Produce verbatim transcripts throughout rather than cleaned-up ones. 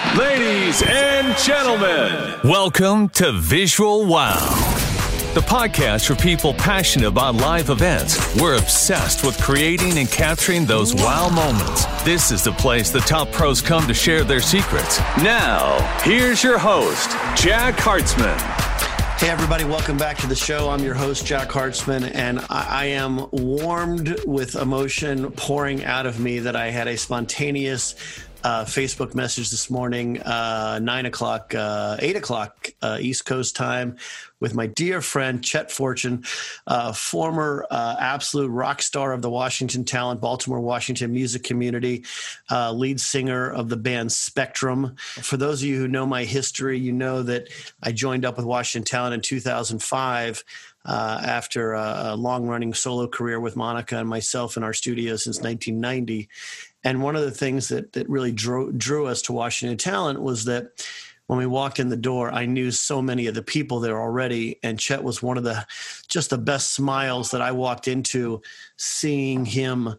Ladies and gentlemen, welcome to Visual Wow, the podcast for people passionate about live events. We're obsessed with creating and capturing those wow moments. This is the place the top pros come to share their secrets. Now, here's your host, Jack Hartzman. Hey everybody, welcome back to the show. I'm your host, Jack Hartzman, and I, I am warmed with emotion pouring out of me that I had a spontaneous uh, Facebook message this morning, uh, nine o'clock, uh, eight o'clock uh, East Coast time, with my dear friend Chet Fortune, uh, former uh, absolute rock star of the Washington Talent, Baltimore, Washington music community, uh, lead singer of the band Spectrum. For those of you who know my history, you know that I joined up with Washington Talent in two thousand five uh, after a, a long-running solo career with Monica and myself in our studio since nineteen ninety. And one of the things that, that really drew, drew us to Washington Talent was that when we walked in the door, I knew so many of the people there already, and Chet was one of the just the best smiles that I walked into seeing him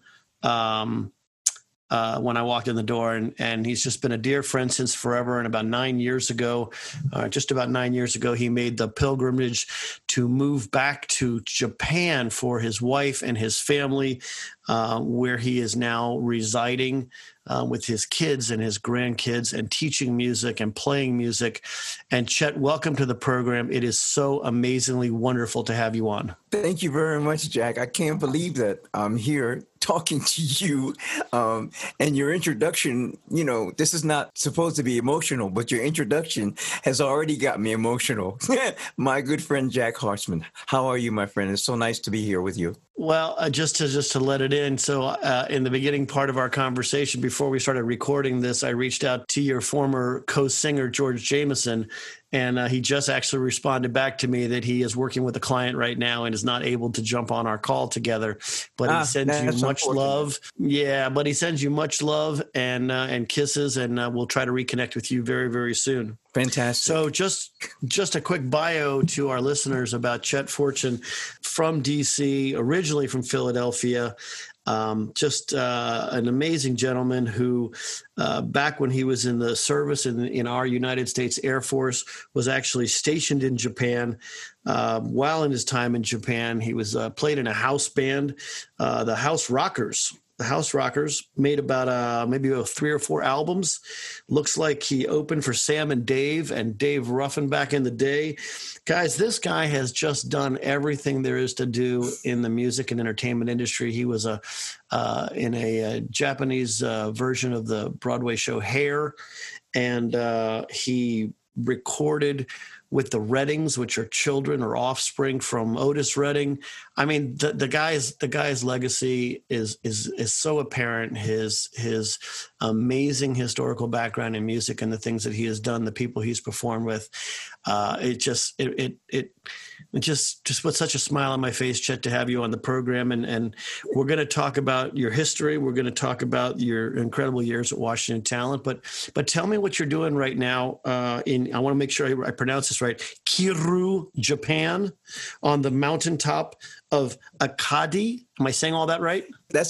um, uh, when I walked in the door. And, and he's just been a dear friend since forever. And about nine years ago, uh, just about nine years ago, he made the pilgrimage to move back to Japan for his wife and his family, uh, where he is now residing Uh, with his kids and his grandkids and teaching music and playing music. And Chet, welcome to the program. It is so amazingly wonderful to have you on. Thank you very much, Jack. I can't believe that I'm here talking to you. Um, and your introduction, you know, this is not supposed to be emotional, but your introduction has already got me emotional. My good friend, Jack Hartzman. How are you, my friend? It's so nice to be here with you. Well, uh, just to just to let it in. So uh, in the beginning part of our conversation, before we started recording this, I reached out to your former co-singer, George Jameson, and uh, he just actually responded back to me that he is working with a client right now and is not able to jump on our call together. But ah, he sends you much love. Yeah, but he sends you much love and uh, and kisses, and uh, we'll try to reconnect with you very, very soon. Fantastic. So just just a quick bio to our listeners about Chet Fortune, from D C, originally from Philadelphia. Um, just uh, an amazing gentleman who, uh, back when he was in the service in, in our United States Air Force, was actually stationed in Japan. Uh, while in his time in Japan, he was uh, played in a house band, uh, the House Rockers. The House Rockers made about uh, maybe about three or four albums. Looks like he opened for Sam and Dave and Dave Ruffin back in the day. Guys, this guy has just done everything there is to do in the music and entertainment industry. He was a uh, in a, a Japanese uh, version of the Broadway show Hair, and uh, he recorded with the Reddings, which are children or offspring from Otis Redding. I mean, the, the guy's the guy's legacy is is is so apparent. His his amazing historical background in music and the things that he has done, the people he's performed with. Uh, it just it it it. It just just put such a smile on my face, Chet, to have you on the program. And, and we're going to talk about your history. We're going to talk about your incredible years at Washington Talent. But but tell me what you're doing right now. Uh, in I want to make sure I, I pronounce this right. Kiru, Japan, on the mountaintop of Akadi. Am I saying all that right? That's